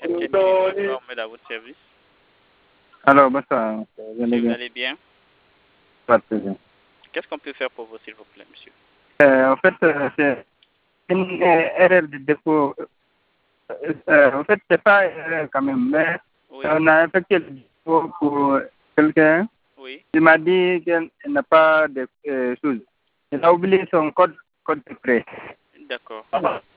Bonsoir, on met à votre service. Alors, bonsoir. Vous allez bien? Pas très bien. Qu'est-ce qu'on peut faire pour vous, s'il vous plaît, monsieur? En fait, c'est une erreur de dépôt. En fait, c'est pas une erreur quand même, mais Oui. on a effectué le dépôt pour quelqu'un. Oui. Il m'a dit qu'il n'a pas de choses. Il a oublié son code secret. D'accord.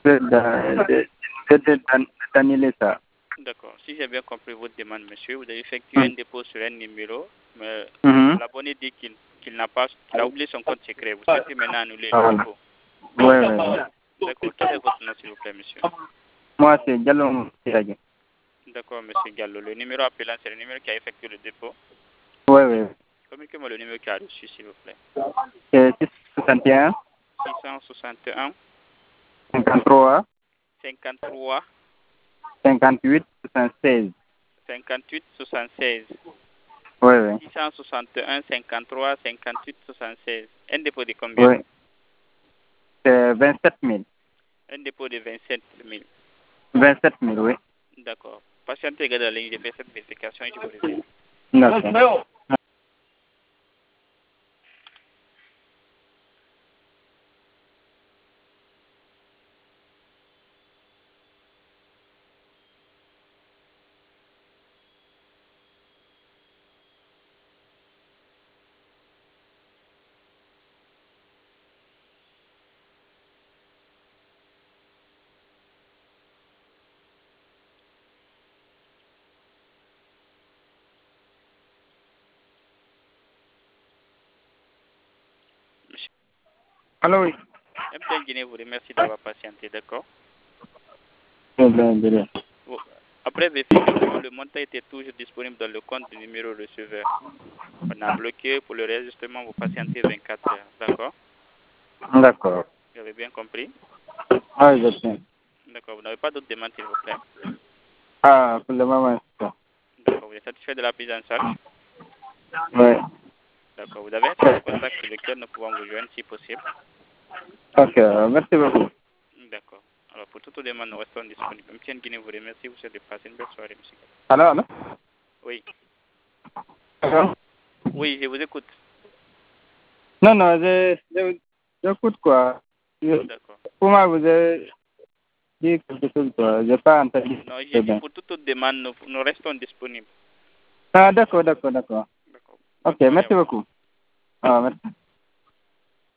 D'annuler ça. D'accord. Si j'ai bien compris votre demande, monsieur, vous avez effectué un dépôt sur un numéro, mais l'abonné dit qu'il a oublié son code secret. Vous souhaitez maintenant annuler le dépôt. Oui. D'accord. Quel est votre nom, s'il vous plaît, monsieur? Moi, c'est Diallo Sirage. D'accord, monsieur Gallo. Le numéro appelant, c'est le numéro qui a effectué le dépôt. Oui. Communiquez-moi le numéro qui a reçu, s'il vous plaît. C'est 661 661 53 53 58 76. 58 76. Oui. 661 53 58 76. Un dépôt de combien? Oui. C'est 27 000. Un dépôt de 27 000. 27 000, oui. D'accord. Patientez, regardez la ligne, je fais cette vérification et je vous reviens. D'accord. Monsieur Allô, oui. MTN Guinée vous remercie d'avoir patienté, d'accord? Bien. Après vérification, le montant était toujours disponible dans le compte du numéro receveur. On a bloqué pour le réajustement, vous patientez 24 heures, d'accord? D'accord. Vous avez bien compris? Ah, je tiens. D'accord, vous n'avez pas d'autres demandes, s'il vous plaît? Ah, pour le moment, c'est ça. D'accord, vous êtes satisfait de la prise en charge? Oui. D'accord, vous avez un numéro de contact sur lequel nous pouvons vous joindre si possible? Ok, merci beaucoup. D'accord. Alors, pour toute demande, nous restons disponibles. MTN Guinée vous remercie, vous souhaite de passer une belle soirée, monsieur. Allô? Oui. Allô? Oui, je vous écoute. Non, j'écoute quoi. D'accord. Pour moi, vous avez dit quelque chose, quoi. Je n'ai pas entendu. Non, j'ai dit pour toute demande, nous restons disponibles. Ah, d'accord. D'accord. Ok, merci beaucoup. Ah, merci.